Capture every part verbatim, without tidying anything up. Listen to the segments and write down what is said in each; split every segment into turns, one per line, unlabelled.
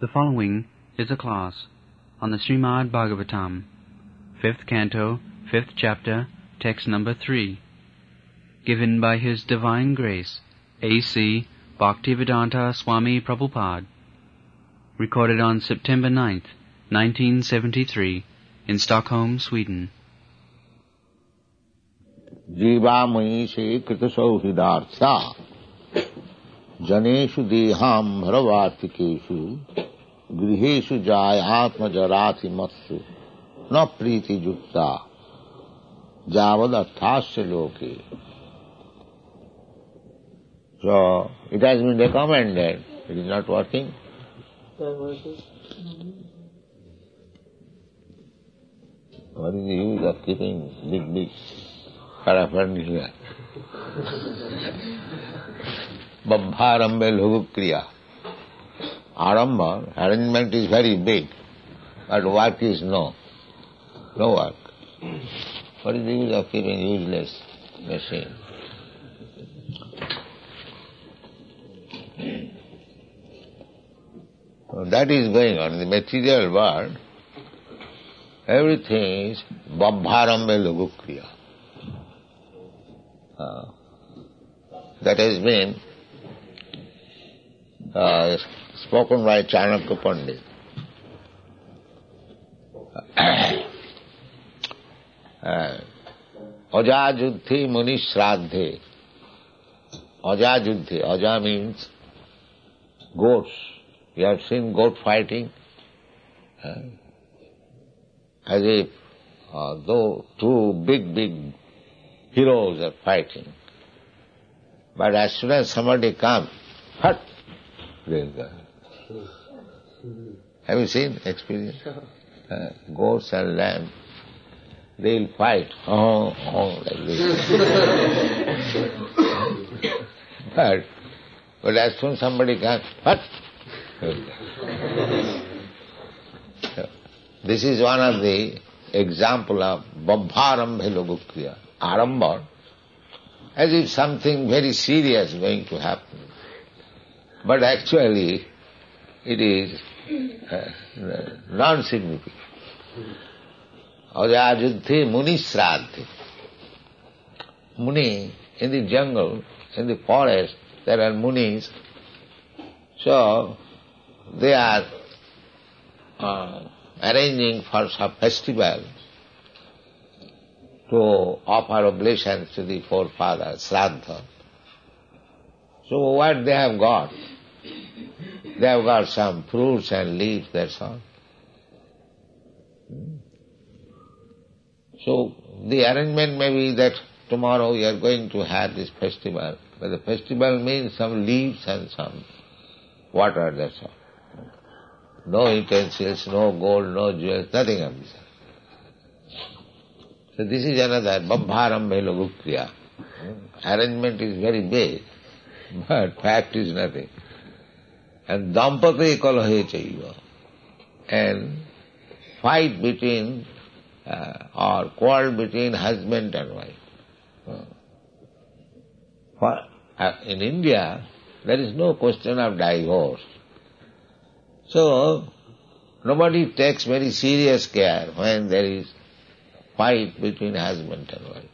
The following is a class on the Srimad Bhagavatam, fifth canto, fifth chapter, text number three, given by His Divine Grace, A C Bhaktivedanta Swami Prabhupada, recorded on September ninth, nineteen seventy-three, in Stockholm, Sweden.
Jivamai se krita sauhidartha janeshu deham bharavartikeshu griheshu jayatma jarati matsu na priti jukta javad arthasya loke. So, it has been recommended. It is not working. What is the use of keeping big, big paraphernalia? Babharambe lhugukriya. Aramba, arrangement is very big, but work is no. No work. What is the use of keeping useless machine? So that is going on in the material world. Everything is Babharambe lhugukriya. Uh, that has been uh, spoken by Chanakya Pandit. uh, Ajajuddhi muni shraddhe. Ajajuddhi. Aja means goats. You have seen goat fighting? Uh, as if uh, though two big, big heroes are fighting. But as soon as somebody comes, hut, there is a... Have you seen, experience? Uh, goats and lambs, they'll fight, oh, oh, like this. but, but as soon as somebody comes, hut, so, this is one of the example of Babharambhe lhugukriya. Aramba, as if something very serious is going to happen. But actually, it is uh, non-significant. Ajajuddhi muni shraddhi. Muni, in the jungle, in the forest, there are munis. So, they are uh, arranging for some festival to offer oblations to the forefathers, Shraddha. So what they have got? They have got some fruits and leaves, that's all. So the arrangement may be that tomorrow we are going to have this festival, but the festival means some leaves and some water, that's all. No utensils, no gold, no jewels, nothing of this. So this is another Babharambe lhugukriya. Arrangement is very big, but fact is nothing. And dampati kalahe chaiva. And fight between, uh, or quarrel between husband and wife. Uh, for, uh, in India, there is no question of divorce. So, nobody takes very serious care when there is fight between husband and wife.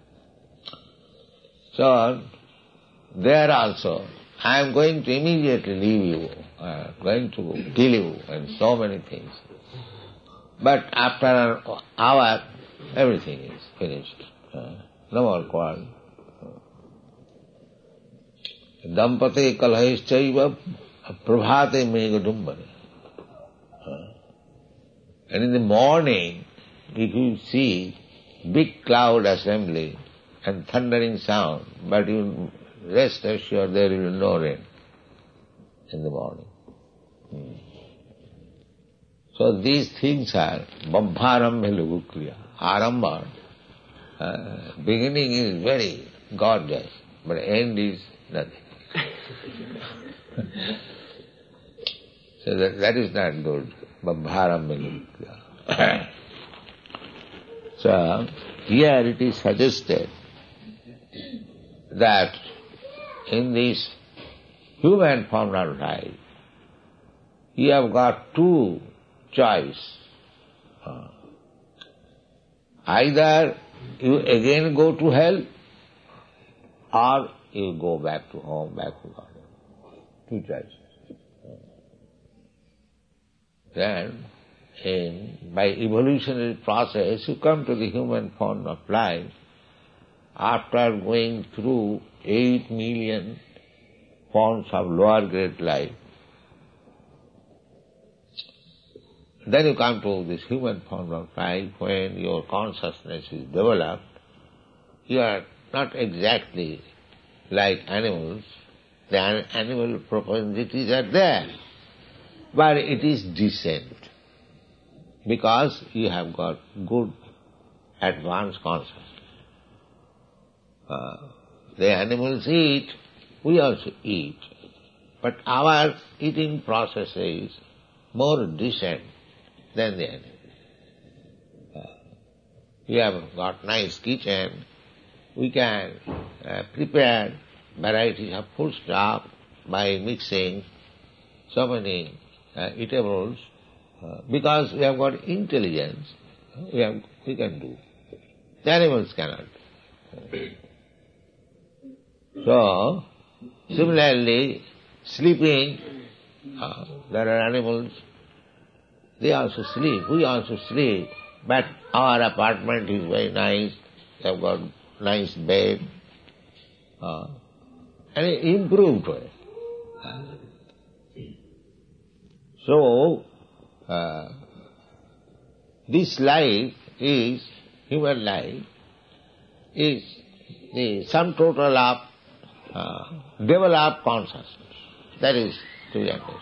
So, there also, I am going to immediately leave you, I am going to kill you, and so many things. But after an hour, everything is finished. Uh, no more quarrel. Dampate kalahishchaiva prabhate megadumbane. And in the morning, if you see big cloud assembly and thundering sound, but you rest assured there will be no rain in the morning. Hmm. So these things are Babharambhe lhugukriya. Aramba, uh, beginning is very gorgeous, but end is nothing. So that, that is not good. Babharambhe lhugukriya. So, here it is suggested that in this human form of life, you have got two choice. Uh, either you again go to hell, or you go back to home, back to God. Two choices. Then, in, by evolutionary process, you come to the human form of life after going through eight million forms of lower grade life. Then you come to this human form of life when your consciousness is developed. You are not exactly like animals. The animal propensities are there, but it is decent because you have got good advanced consciousness. Uh, the animals eat, we also eat, but our eating process is more decent than the animal. Uh, we have got nice kitchen, we can uh, prepare varieties of food stuff by mixing so many uh, eatables, uh, because we have got intelligence, we, have, we can do. The animals cannot. So, similarly, sleeping, uh, there are animals, they also sleep, we also sleep, but our apartment is very nice, we have got nice bed, uh, and improved way. Uh, so, uh, this life is, human life, is the sum total of uh, developed consciousness. That is to be understood.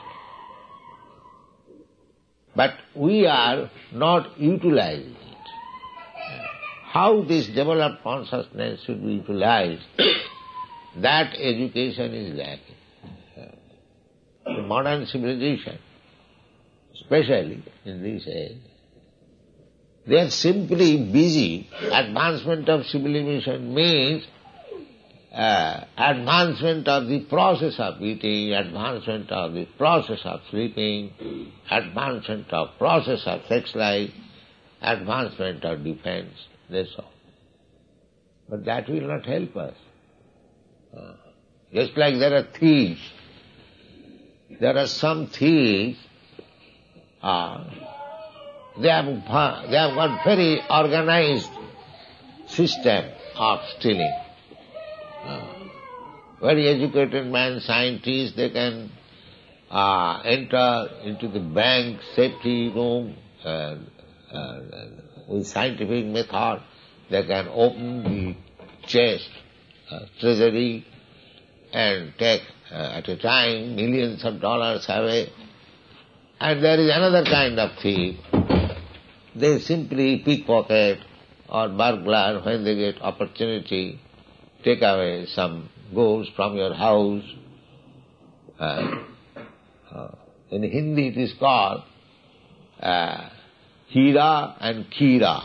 But we are not utilizing it. How this developed consciousness should be utilized, that education is lacking. The modern civilization, especially in this age, they are simply busy. Advancement of civilization means uh, advancement of the process of eating, advancement of the process of sleeping, advancement of process of sex life, advancement of defense, that's all. But that will not help us. Uh, just like there are thieves, there are some thieves, uh, they have, they have got very organized system of stealing. Uh, very educated man, scientists, they can uh, enter into the bank safety room uh, uh, with scientific method. They can open the chest, uh, treasury, and take uh, at a time millions of dollars away. And there is another kind of thief. They simply pickpocket or burglar when they get opportunity, take away some goods from your house. Uh, uh, in Hindi it is called uh, Hira and Kira.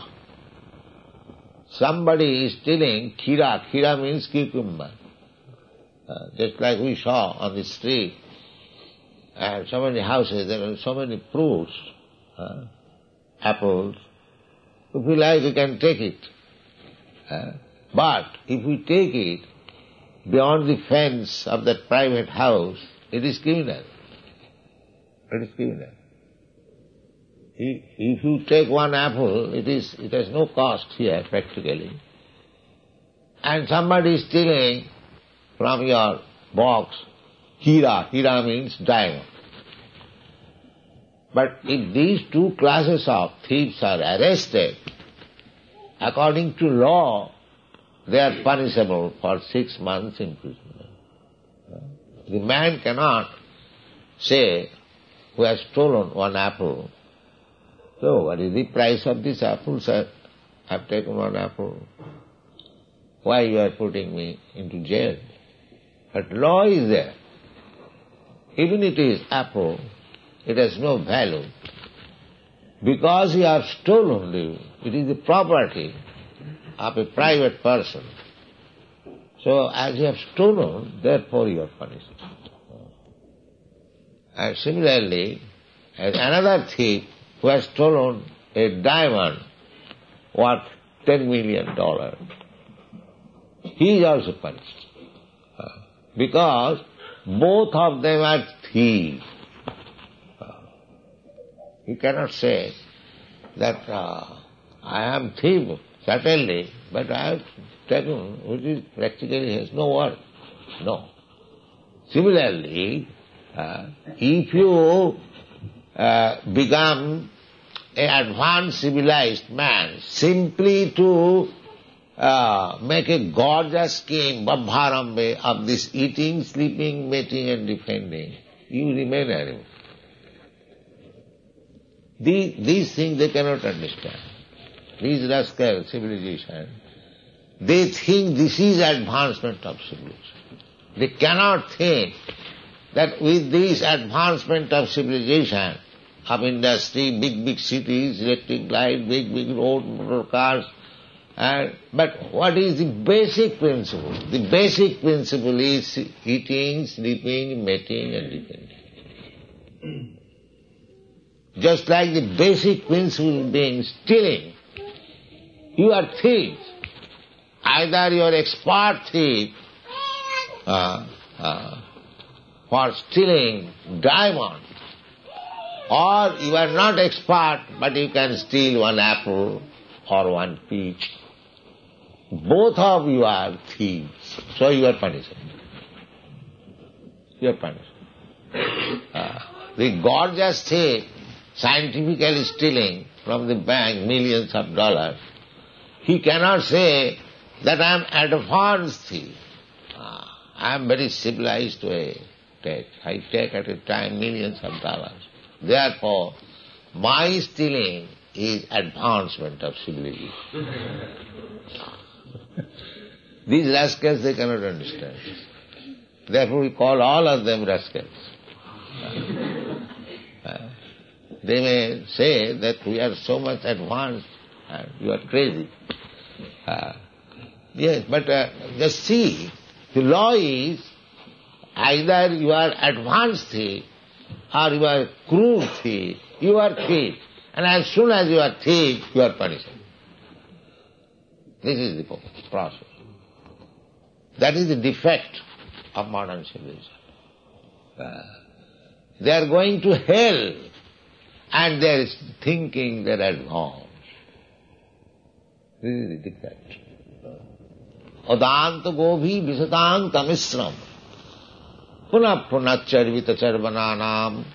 Somebody is stealing Kira. Kira means cucumber. Uh, just like we saw on the street, and so many houses, there are so many fruits, uh, apples. If we like, we can take it. Uh, but if we take it beyond the fence of that private house, it is criminal. It is criminal. If you take one apple, it is it has no cost here practically. And somebody is stealing from your box Hira. Hira means diamond. But if these two classes of thieves are arrested, according to law, they are punishable for six months imprisonment. The man cannot say, who has stolen one apple, so what is the price of this apple, sir? I have taken one apple. Why you are putting me into jail? But law is there. Even it is apple, it has no value. Because you have stolen it, it is the property of a private person. So as you have stolen, therefore you are punished. And similarly, And another thief who has stolen a diamond worth ten million dollars, he is also punished. Uh, because both of them are thieves. Uh, you cannot say that uh, I am thief, certainly, but I have taken, which is practically has no worth. No. Similarly, uh, if you uh, become an advanced civilized man simply to uh, make a gorgeous scheme, Babharambe, of this eating, sleeping, mating and defending, you remain animal. These, these things they cannot understand. These rascal civilization, they think this is advancement of civilization. They cannot think that with this advancement of civilization, of industry, big, big cities, electric light, big, big road, motor cars, and, but what is the basic principle? The basic principle is eating, sleeping, mating and defending. Just like the basic principle being stealing, you are thieves. Either you are expert thief uh, uh, for stealing diamond, or you are not expert but you can steal one apple or one peach. Both of you are thieves, so you are punished. You are punished. Uh, the gorgeous thief, scientifically stealing from the bank millions of dollars, he cannot say that I am advanced thief. Uh, I am very civilized way. Take. I take at a time millions of dollars. Therefore, my stealing is advancement of civilization. These rascals, they cannot understand. Therefore, we call all of them rascals. Uh, they may say that we are so much advanced, uh, you are crazy. Uh, yes, but uh, just see, the law is either you are advanced thief or you are cruel thief, you are thief. And as soon as you are thief, you are punished. This is the process. That is the defect of modern civilization. Uh, they are going to hell and they are thinking they are advanced. This is the defect. Adanta gobhi visatang tamisram punah punah charvita charvananam.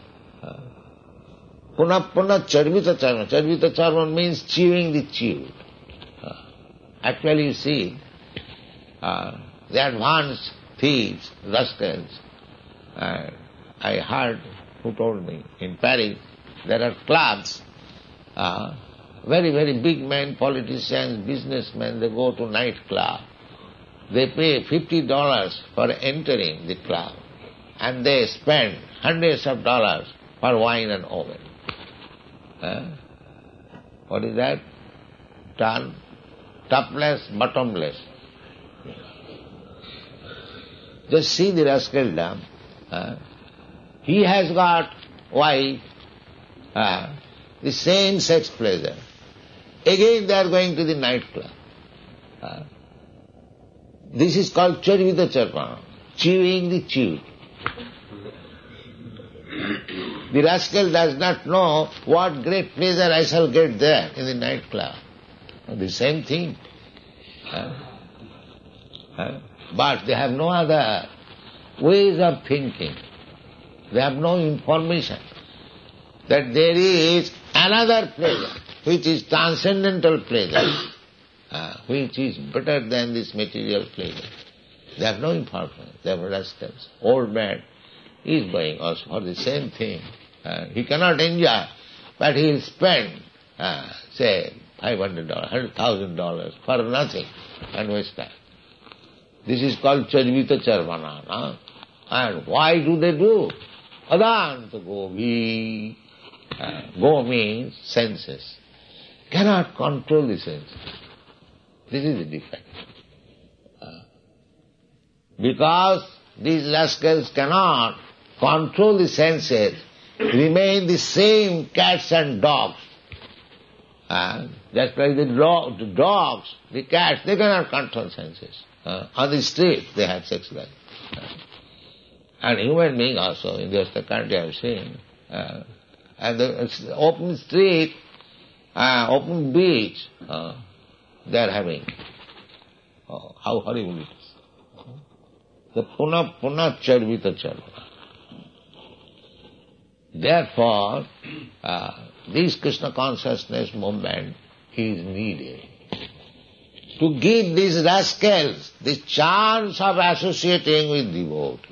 Punah punah charvita charvan. Charvita charvan means chewing the chew. Actually, you see, uh, the advanced thieves, rascals, uh, I heard who told me, in Paris there are clubs, uh, very, very big men, politicians, businessmen, they go to night club. They pay fifty dollars for entering the club and they spend hundreds of dollars for wine and oven. Uh, what is that? Turn topless, bottomless. Just see the rascaldom. Uh, he has got wife, uh, the same sex pleasure. Again they are going to the nightclub. Uh, this is called charvita charvana, chewing the chew. The rascal does not know what great pleasure I shall get there in the nightclub. The same thing. Uh, uh, but they have no other ways of thinking. They have no information that there is another pleasure, which is transcendental pleasure, uh, which is better than this material pleasure. They have no information. They are rascals. Old man is going also for the same thing. Uh, he cannot enjoy, but he will spend, uh, say, five hundred dollars, one hundred thousand dollars for nothing and waste time. This is called charvita charvana. No? And why do they do? Adanta govi. Uh, go means senses. Cannot control the senses. This is the defect. Uh, because these rascals cannot control the senses, remain the same cats and dogs. Uh, just like the, dog, the dogs, the cats, they cannot control senses. Uh, on the street, they have sex life. Uh, and human being also, in the country I have seen. Uh, and the open street, uh, open beach, uh, they are having. Oh, how horrible it is. The puna puna charvita charva. Therefore, uh, this Krishna consciousness movement is needed to give these rascals the chance of associating with devotees.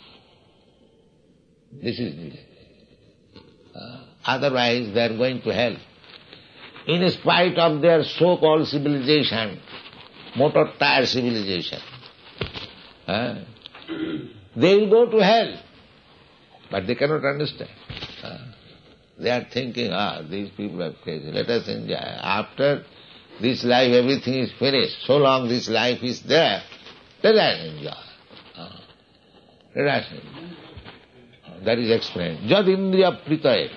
This is needed. Uh, otherwise they are going to hell. In spite of their so-called civilization, motor tire civilization, uh, they will go to hell. But they cannot understand. Uh, they are thinking, ah, these people are crazy, let us enjoy. After this life everything is finished. So long this life is there, let us enjoy. Uh, let us enjoy. Uh, that is explained. Jad indriya pritaye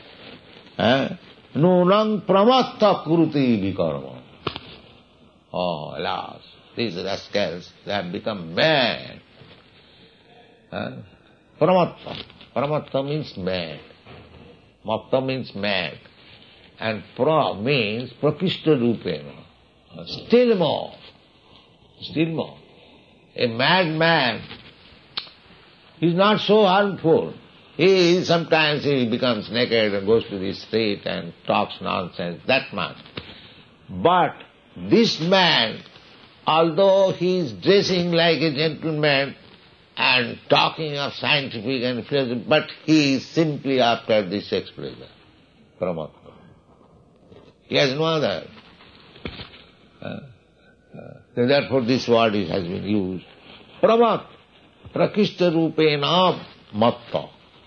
nunang pramatta kuruti vikarma. Oh, alas, these rascals, they have become mad. Uh, pramatta. Paramatta means mad. Matta means mad. And pra means prakishta rupena. Still more. Still more. A madman is not so harmful. He is, sometimes he becomes naked and goes to the street and talks nonsense, that much. But this man, although he is dressing like a gentleman, and talking of scientific and philosophy, but he is simply after this expression, Paramatma. He has no other. Uh, uh, so therefore this word is, has been used. Pramat, prakishta rupena matta.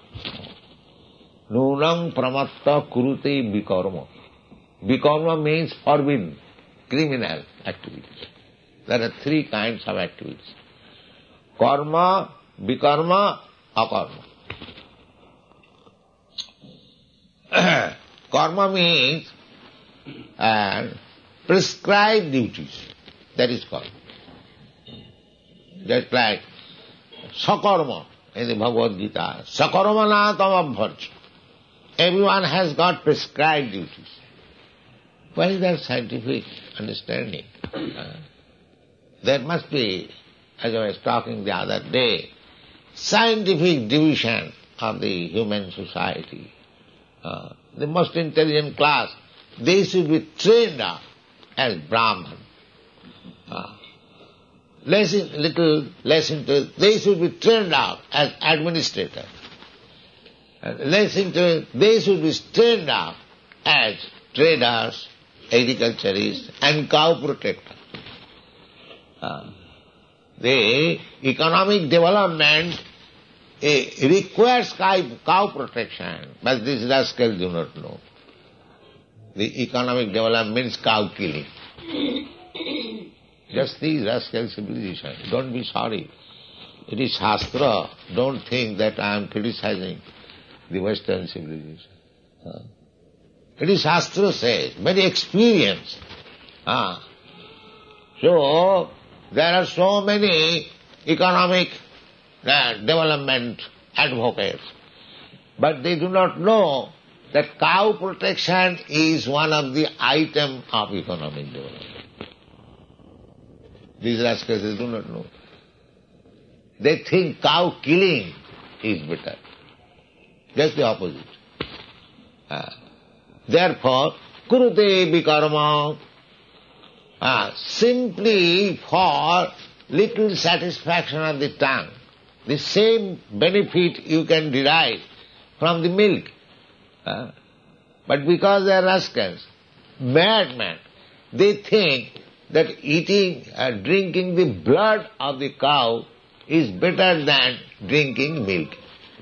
Nunang pramatta kurute vikarma. Vikarma means forbidden, criminal activities. There are three kinds of activities. Karma, vikarma, akarma. Karma means uh, prescribed duties. That is karma. Just like sakarma in the Bhagavad Gita. Sakarma na tamabharja. Everyone has got prescribed duties. What is that scientific understanding? Uh, there must be, as I was talking the other day, scientific division of the human society. Uh, the most intelligent class, they should be trained up as Brahman. Uh, less in, little less intelligent, they should be trained up as administrators. Uh, less intelligent, they should be trained up as traders, agriculturists, and cow protectors. Uh, The economic development eh, requires cow, cow protection, but these rascals do not know. The economic development means cow killing. Just these rascal civilization. Don't be sorry. It is Shastra. Don't think that I am criticizing the Western civilization. Uh, it is Shastra says, very experienced. Uh, so, there are so many economic uh, development advocates, but they do not know that cow protection is one of the items of economic development. These rascals do not know. They think cow killing is better. Just the opposite. Uh, therefore, kurute vikarma, uh, simply for little satisfaction of the tongue. The same benefit you can derive from the milk. Uh, but because they are rascals, madmen, they think that eating, uh, drinking the blood of the cow is better than drinking milk.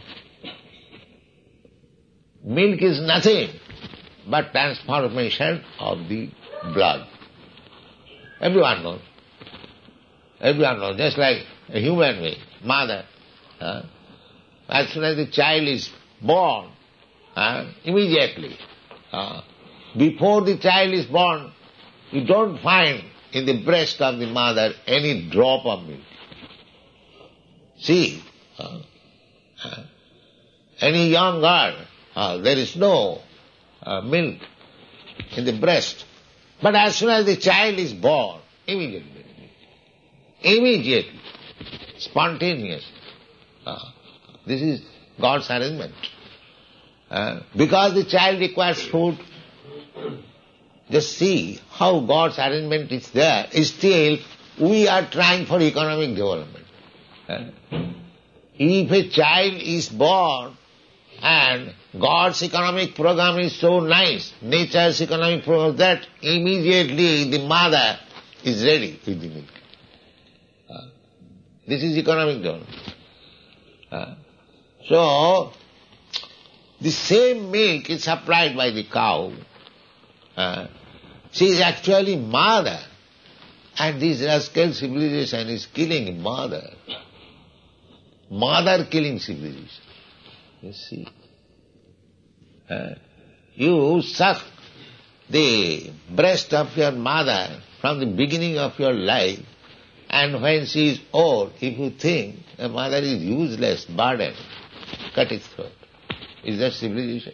Milk is nothing but transformation of the blood. Everyone knows. Everyone knows. Just like a human being, mother. Uh, as soon as the child is born, uh, immediately. Uh, before the child is born, you don't find in the breast of the mother any drop of milk. See, uh, uh, any young girl, uh, there is no uh, milk in the breast. But as soon as the child is born, immediately, immediately, spontaneous. Uh, this is God's arrangement. Uh, because the child requires food, just see how God's arrangement is there. Still, we are trying for economic development. Uh, if a child is born and God's economic program is so nice, nature's economic program, that immediately the mother is ready with the milk. Uh, this is economic development. Uh, so, the same milk is supplied by the cow. Uh, she is actually mother. And this rascal civilization is killing mother. Mother killing civilization. You see. Uh, you suck the breast of your mother from the beginning of your life, and when she is old, if you think a mother is useless, burden, cut its throat. Is that civilization?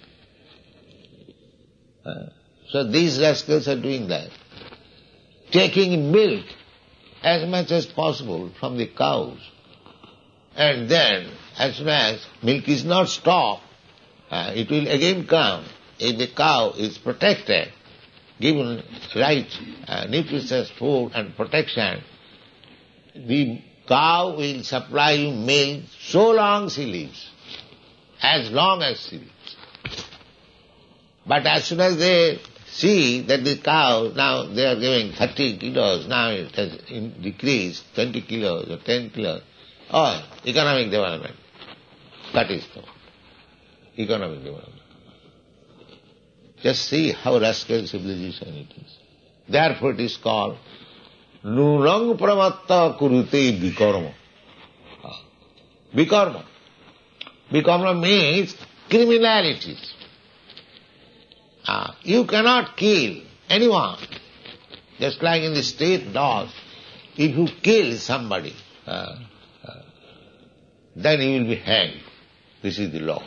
Uh, so these rascals are doing that. Taking milk as much as possible from the cows. And then, as soon as milk is not stopped, uh, it will again come. If the cow is protected, given right uh, nutritious food and protection, the cow will supply you milk so long she lives. As long as she lives. But as soon as they see that the cow, now they are giving thirty kilos, now it has decreased twenty kilos or ten kilos. Oh, economic development. That is the economic development. Just see how rascal civilization it is. Therefore it is called Nunang Pramatta Kurute Vikarma. Vikarma. Vikarma means criminalities. Ah, you cannot kill anyone. Just like in the state laws, if you kill somebody, uh, uh, then he will be hanged. This is the law.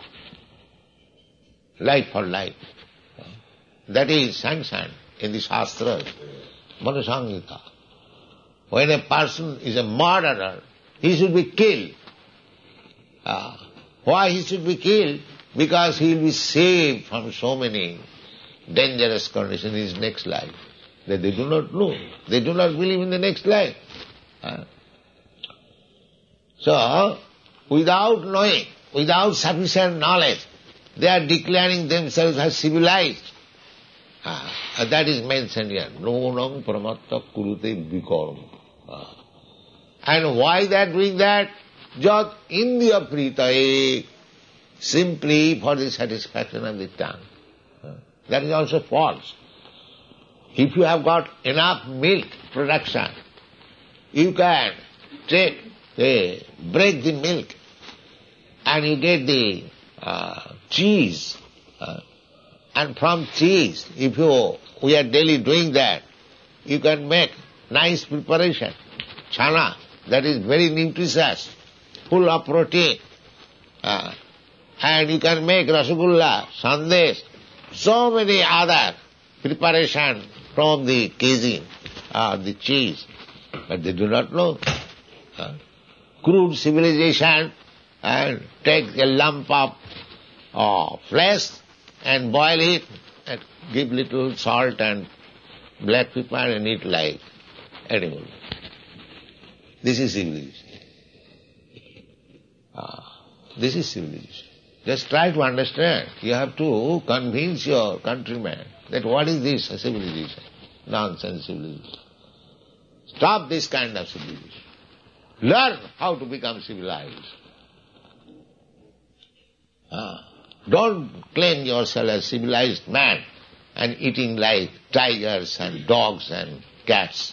Life for life. Uh, that is sanctioned in the Shastras, Manusangita. When a person is a murderer, he should be killed. Uh, why he should be killed? Because he will be saved from so many dangerous conditions in his next life that they do not know. They do not believe in the next life. Uh, so, without knowing, without sufficient knowledge, they are declaring themselves as civilized. Uh, that is mentioned here. Nonam pramatta kurute vikarma. Uh, and why they are doing that? Jat India pritaye, simply for the satisfaction of the tongue. Uh, that is also false. If you have got enough milk production, you can take, uh, break the milk and you get the uh, cheese. Uh, and from cheese, if you, we are daily doing that, you can make nice preparation. Chana, that is very nutritious, full of protein. Uh, and you can make rasagulla, sandesh, so many other preparation from the casein, uh, the cheese. But they do not know. Uh, crude civilization, and take a lump of uh, flesh and boil it and give little salt and black pepper and eat like animal. This is civilization. Uh, this is civilization. Just try to understand. You have to convince your countrymen that what is this, a civilization? Nonsense civilization. Stop this kind of civilization. Learn how to become civilized. Ah. Don't claim yourself as civilized man and eating like tigers and dogs and cats.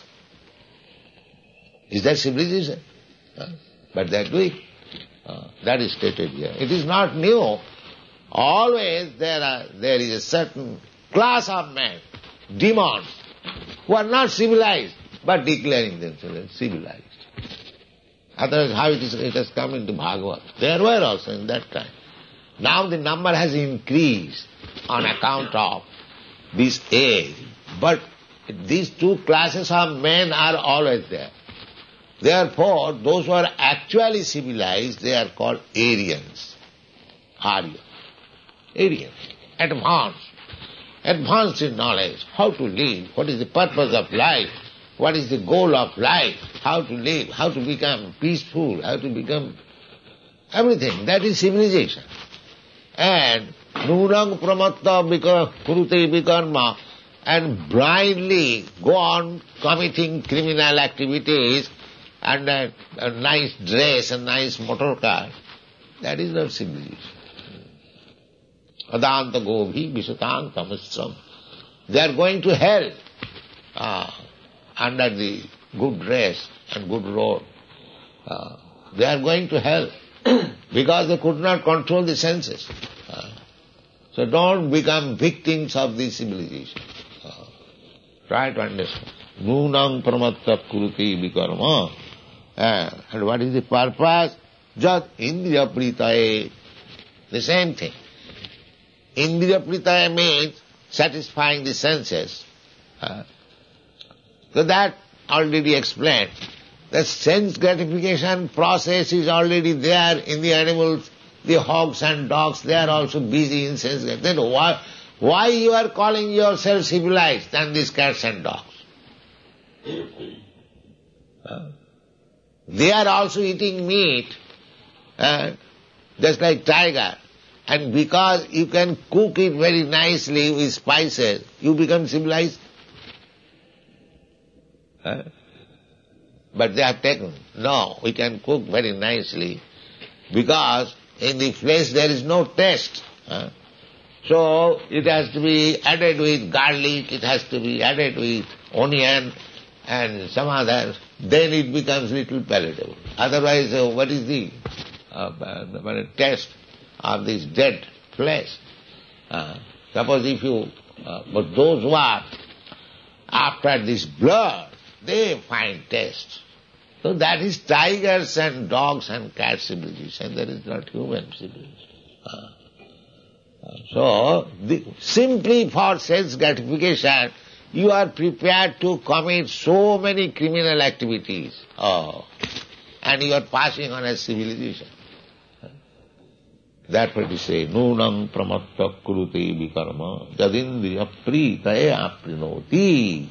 Is that civilization? Uh, but they are doing. Uh, that is stated here. It is not new. always there are, there is a certain class of men, demons, who are not civilized, but declaring themselves civilized. Otherwise, how it, is, it has come into Bhagavad? There were also in that time. Now the number has increased on account of this age, but these two classes of men are always there. Therefore, those who are actually civilized, they are called Aryans. Arya. Aryans. Advanced. Advanced in knowledge. How to live. What is the purpose of life. What is the goal of life. How to live. How to become peaceful. How to become everything. That is civilization. And Nunang Pramatta Kurute Vikarma, and blindly go on committing criminal activities and a, a nice dress, a nice motor car, that is not civilization. Adanta Gobhi Visatang Tamastram. They are going to hell uh, under the good dress and good road. Uh, they are going to hell because they could not control the senses. Uh, so don't become victims of this civilization. Uh, try to understand. Nunang pramatta kuruti vikarma. Uh, and what is the purpose? Jat indriya pritaye. The same thing. Indriya pritaya means satisfying the senses. Uh, so that already explained. The sense gratification process is already there in the animals. The hogs and dogs, they are also busy in sense gratification. Then why, why you are calling yourself civilized than these cats and dogs? Uh, they are also eating meat, uh, just like tiger. And because you can cook it very nicely with spices, you become civilized. Uh, but they have taken, no, we can cook very nicely because in the flesh there is no taste. Uh, so it has to be added with garlic, it has to be added with onion and some other, then it becomes little palatable. Otherwise, uh, what is the uh, uh, taste of this dead flesh? Uh, suppose if you, uh, but those who are after this blood, they find taste. So that is tigers and dogs and cats civilization, that is not human civilization. Uh, uh, so, the, simply for sense gratification, you are prepared to commit so many criminal activities. Oh, and you are passing on as civilization. That's what we say, Nunam pramatta kurute vikarma jadindriya pritaya aprinoti.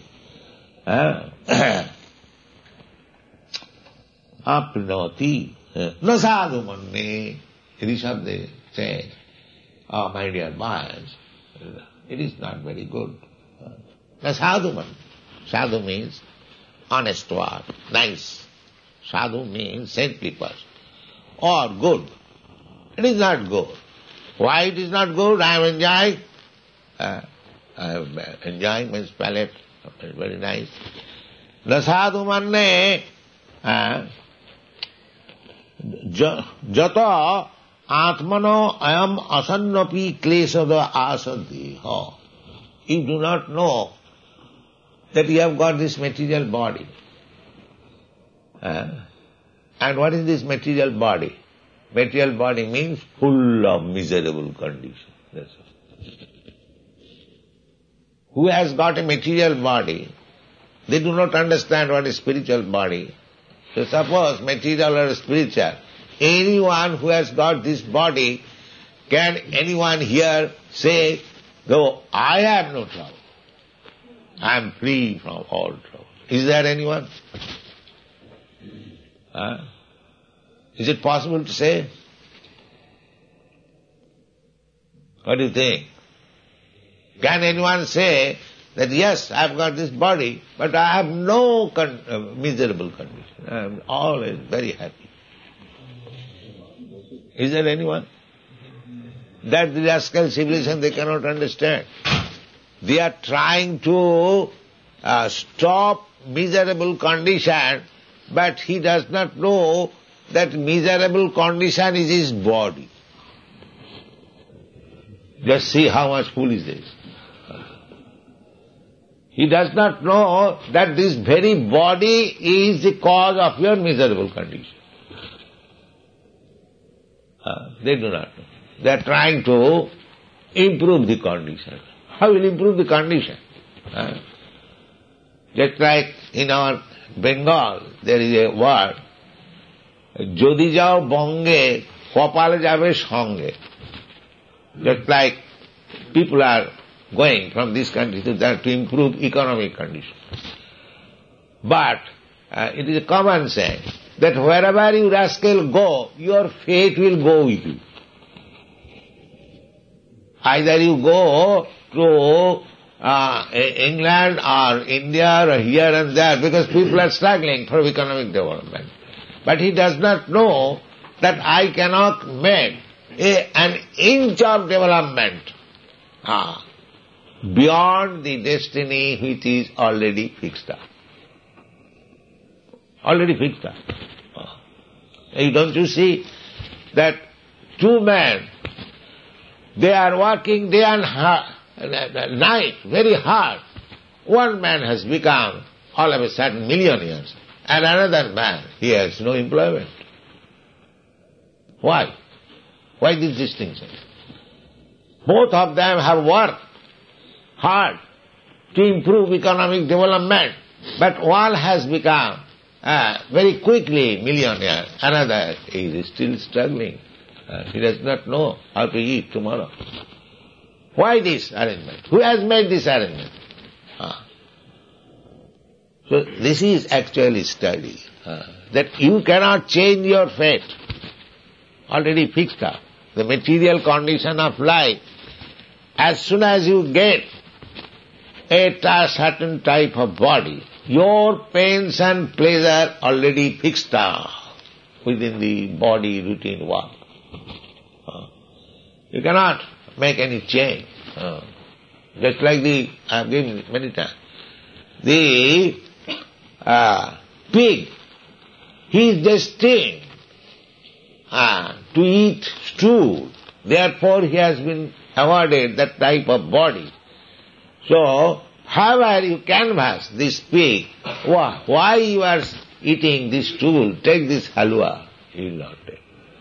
Aprinoti. Na sadhu manne. Rishabde says, oh my dear boys, it is not very good. Na sadhu manne. Sadhu means honest word, nice. Sadhu means saintly person. Or good. It is not good. Why it is not good? I am enjoying. Uh, I am enjoying my palate. It's very nice. Na sadhu manne jata atmano ayam asannapi klesada asadhiha. You do not know that you have got this material body. Uh, and what is this material body? Material body means full of miserable condition. That's all. Who has got a material body, they do not understand what is spiritual body. So suppose material or spiritual, anyone who has got this body, can anyone here say, though I have no trouble, I am free from all trouble. Is there anyone? Huh? Is it possible to say? What do you think? Can anyone say that yes, I have got this body, but I have no con- uh, miserable condition. I am always very happy. Is there anyone? That the rascal civilization they cannot understand. They are trying to uh, stop miserable condition, but he does not know that miserable condition is his body. Just see how much foolish this. He does not know that this very body is the cause of your miserable condition. Uh, they do not know. They are trying to improve the condition. How will improve the condition? Uh, just like in our Bengal, there is a word, Jodi jao bonge, kopale jabe songe. Just like people are going from this country to that to improve economic conditions. But uh, it is a common saying that wherever you rascal go, your fate will go with you. Either you go to uh, England or India or here and there, because people are struggling for economic development. But he does not know that I cannot make a, an inch of development ah, beyond the destiny which is already fixed up. Already fixed up. Ah. Don't you see that two men, they are working day and ha- night very hard. One man has become all of a sudden millionaires, and another man, he has no employment. Why? Why this distinction? Both of them have worked hard to improve economic development, but one has become uh, very quickly millionaire, another is still struggling. Uh, he does not know how to eat tomorrow. Why this arrangement? Who has made this arrangement? Uh. So this is actually study, uh, that you cannot change your fate, already fixed up. The material condition of life, as soon as you get a certain type of body, your pains and pleasure already fixed up within the body routine work. Uh, you cannot make any change. Uh, just like the, I have given many times, the uh, pig, he is destined uh, to eat stew. Therefore he has been awarded that type of body. So, however you canvass this pig, why, why you are eating this stool, take this halwa, he will not take.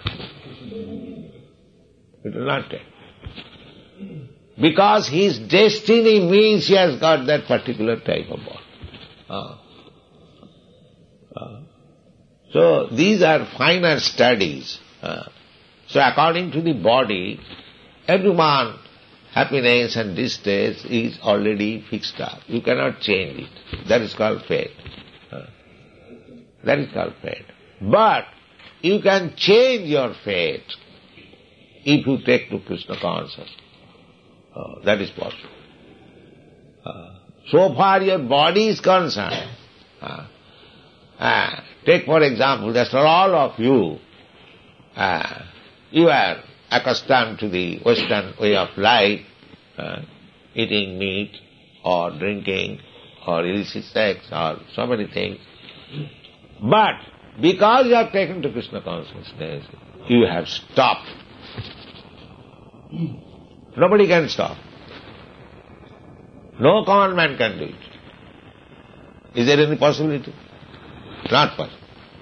He will not take. Because his destiny means he has got that particular type of body. Uh, uh. So, these are finer studies. Uh, so, according to the body, everyone, happiness and distress is already fixed up. You cannot change it. That is called fate. Uh, that is called fate. But you can change your fate if you take to Krishna consciousness. Uh, that is possible. Uh, so far your body is concerned. Uh, uh, take for example, that for all of you, uh, you are accustomed to the Western way of life, uh, eating meat or drinking or illicit sex or so many things. But because you have taken to Krishna consciousness, you have stopped. Nobody can stop. No common man can do it. Is there any possibility? Not possible.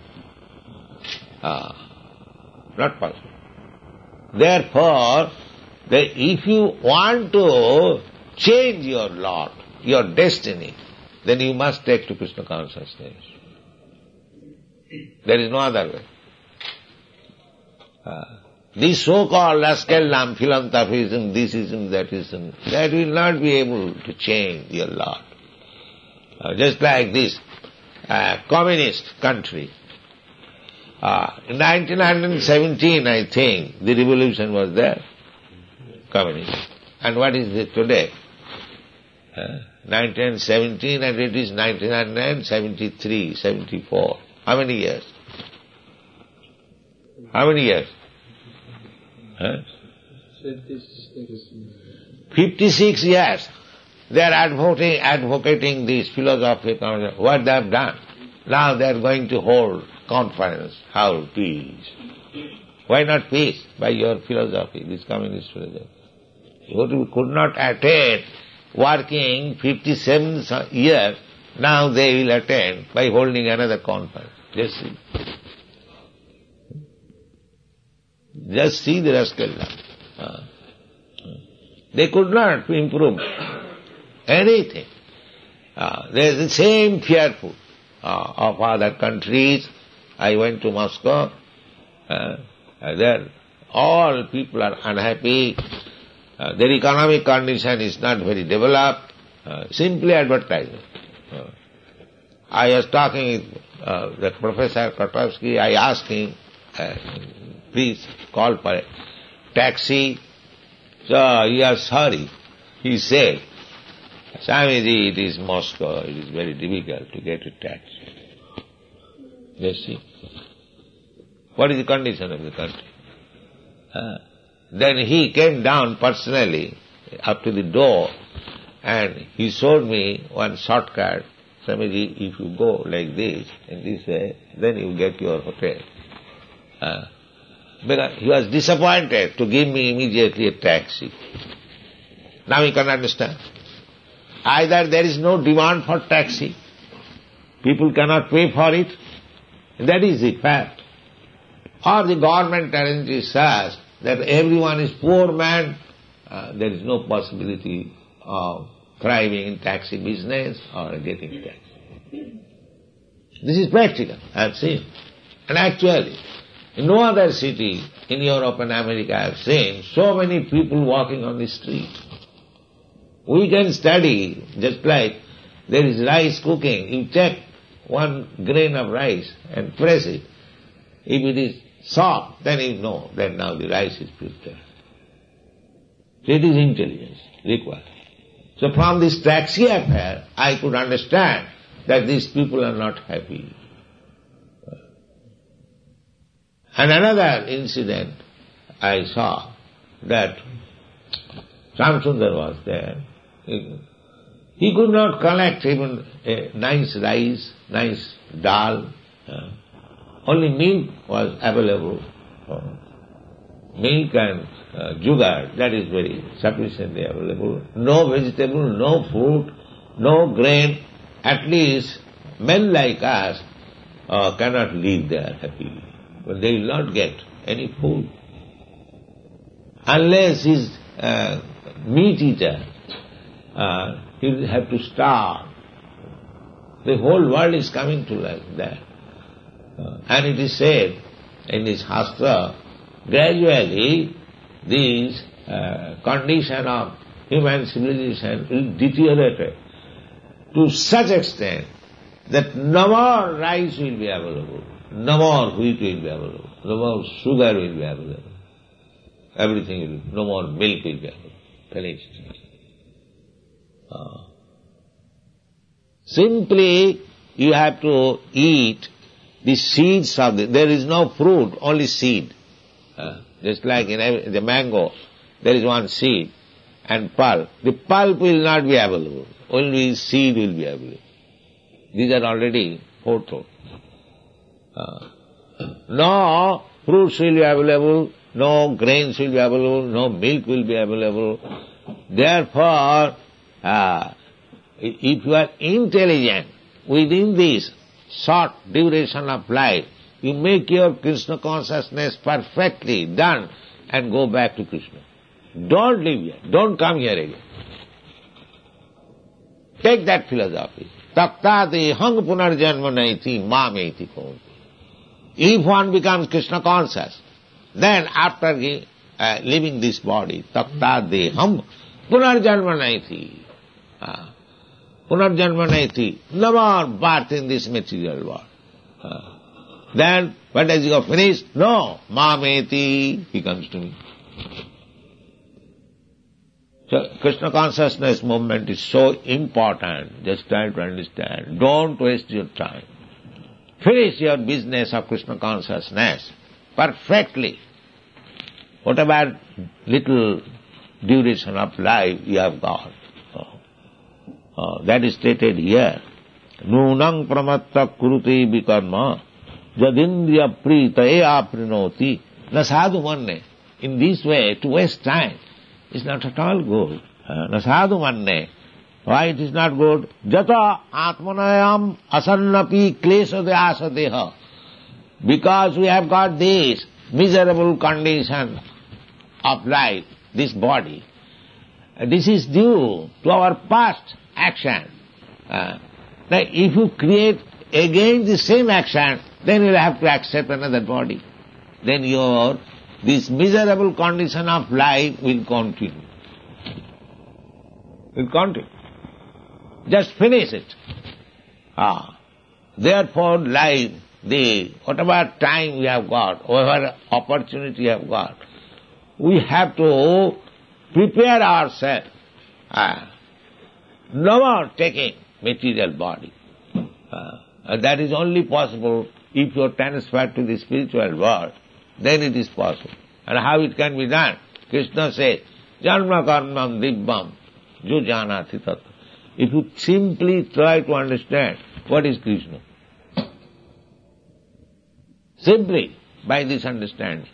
Ah, not possible. Therefore, that if you want to change your lot, your destiny, then you must take to Krishna consciousness. There is no other way. Uh, this so-called rascaldom, philanthropism, thisism, thatism, that will not be able to change your lot. Uh, just like this uh, communist country. Uh, in nineteen seventeen, I think, the revolution was there, communism. And what is it today? Uh, nineteen seventeen and it is nineteen seventy-three, seventy-four. How many years? How many years? Huh? fifty-six years. They are advocating, advocating this philosophy. What they have done? Now they are going to hold conference. How peace? Why not peace? By your philosophy, this communist philosophy. What we could not attain working fifty-seven years, now they will attain by holding another conference. Just see. Just see the rascal. Uh, they could not improve anything. Uh, they are the same fearful uh, of other countries. I went to Moscow. Uh, there all people are unhappy. Uh, their economic condition is not very developed. Uh, simply advertisement. Uh, I was talking with uh, the Professor Kotowski. I asked him, uh, please call for a taxi. So he was sorry. He said, Swamiji, it is Moscow. It is very difficult to get a taxi. You see. What is the condition of the country? Uh, then he came down personally up to the door and he showed me one shortcut. Swamiji, if you go like this, in this way, then you get your hotel. Uh, because he was disappointed to give me immediately a taxi. Now you can understand. Either there is no demand for taxi, people cannot pay for it, that is the fact. Or the government arranges such that everyone is poor man, uh, there is no possibility of thriving in taxi business or getting taxi. This is practical, I have seen. And actually, in no other city in Europe and America I have seen so many people walking on the street. We can study, just like there is rice cooking. You take one grain of rice and press it. If it is soft, then you know that now the rice is prepared. So it is intelligence required. So from this taxi affair, I could understand that these people are not happy. And another incident I saw, that Shamsundar was there. He, he could not collect even a nice rice, nice dal. Uh, only milk was available. Uh, milk and uh, sugar, that is very sufficiently available. No vegetable, no fruit, no grain. At least men like us uh, cannot live there happily. But they will not get any food. Unless he is uh, meat eater, uh, he will have to starve. The whole world is coming to like that. Uh, and it is said in this Shastra, gradually this uh, condition of human civilization will deteriorate to such extent that no more rice will be available, no more wheat will be available, no more sugar will be available. Everything will be, no more milk will be available. Finished. Uh, simply you have to eat the seeds of the, there is no fruit, only seed. Uh, just like in every, the mango, there is one seed and pulp. The pulp will not be available, only seed will be available. These are already foretold. Uh, no fruits will be available, no grains will be available, no milk will be available. Therefore, uh, if you are intelligent within this short duration of life, you make your Krishna consciousness perfectly done and go back to Krishna. Don't live here. Don't come here again. Take that philosophy. Taktati hang punarjanma naiti mameti konti. If one becomes Krishna conscious, then after he, uh, leaving this body, taktati hang punarjanma naiti. Uh, punarjanma naiti. No more birth in this material world. Uh, then, when does he go finished? No, mameti, he comes to me. So, Krishna consciousness movement is so important, just try to understand. Don't waste your time. Finish your business of Krishna consciousness perfectly. Whatever little duration of life you have got. Oh. Oh, that is stated here. Nunang pramatta kuruti vikarma jadindriya prita e aprinoti na sadhu manne. In this way, to waste time, It's not at all good. Na sadhu manne. Why it is not good? Jata atmanayam asannapi klesade asadeha. Because we have got this miserable condition of life, this body. This is due to our past action. Uh, now if you create again the same action, then you will have to accept another body. Then your, this miserable condition of life will continue. Will continue. Just finish it. Ah. Therefore life, the whatever time we have got, whatever opportunity we have got, we have to prepare ourselves. Ah. No more taking material body. Ah. And that is only possible if you are transferred to the spiritual world. Then it is possible. And how it can be done? Krishna says, Janma karmam dibbam jujanati tattva. If you simply try to understand what is Krishna, simply by this understanding.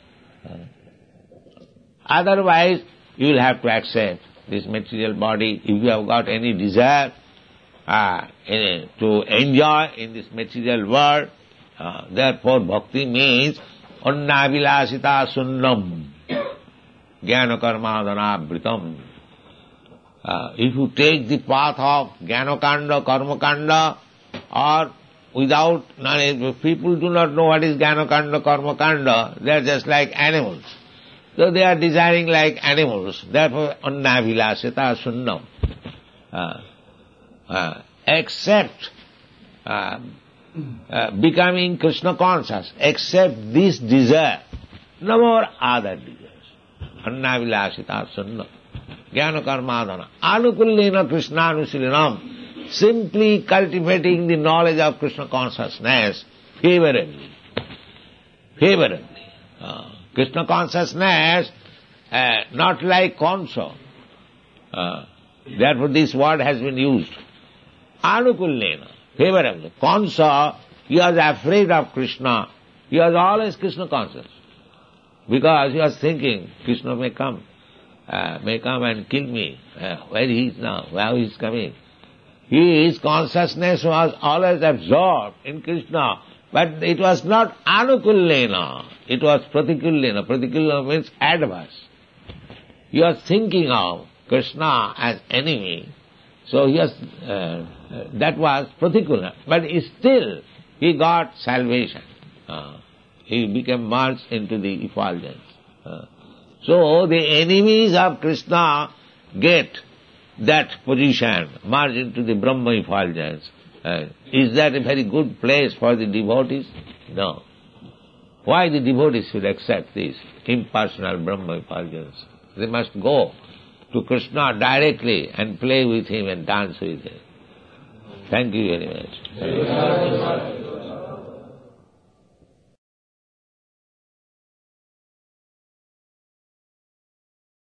Otherwise, you will have to accept this material body. If you have got any desire uh, in, to enjoy in this material world, uh, therefore bhakti means annavilasita sunnam jnana karmadhanavritam. Uh, if you take the path of jnana-kanda, karma-kanda, or without, people do not know what is jnana-kanda, karma-kanda, they are just like animals. So they are desiring like animals. Therefore, annavilasita sunnam. Uh, uh, except uh, uh, becoming Krishna conscious, except this desire, no more other desires. Annavilasita sunnam. Jnana karmadhana. Anukullena Krishnanusilinam. Simply cultivating the knowledge of Krishna consciousness favorably. Favorably. Uh, Krishna consciousness, uh, not like Kansa. Uh, therefore this word has been used. Anukullena. Favorably. Kansa, he was afraid of Krishna. He was always Krishna conscious. Because he was thinking, Krishna may come. Uh, may come and kill me. Uh, where he is now? How he is coming? His consciousness was always absorbed in Krishna, but it was not anukullena. It was pratikullena. Pratikullena means adverse. He was thinking of Krishna as enemy, so he was, uh, that was pratikullena. But still, he got salvation. Uh, he became merged into the effulgence. Uh, So the enemies of Krishna get that position, merge into the Brahma effulgence. Uh, is that a very good place for the devotees? No. Why the devotees should accept this impersonal Brahma effulgence? They must go to Krishna directly and play with him and dance with him. Thank you very much.